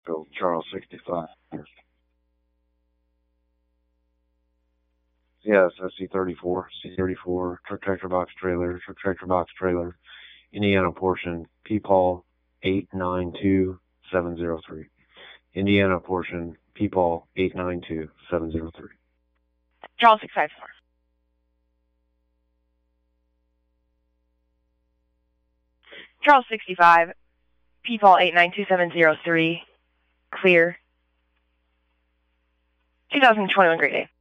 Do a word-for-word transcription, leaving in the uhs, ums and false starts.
Bill Charles sixty-five. Yes, S C thirty-four, C thirty-four, truck tractor box trailer, truck tractor box trailer, Indiana portion, P Paul eight nine two seven zero three. Indiana portion, P Paul eight nine two seven zero three. Charles six five four. Charles sixty-five, P Paul eight nine two seven zero three, clear. two thousand twenty-one Great Day.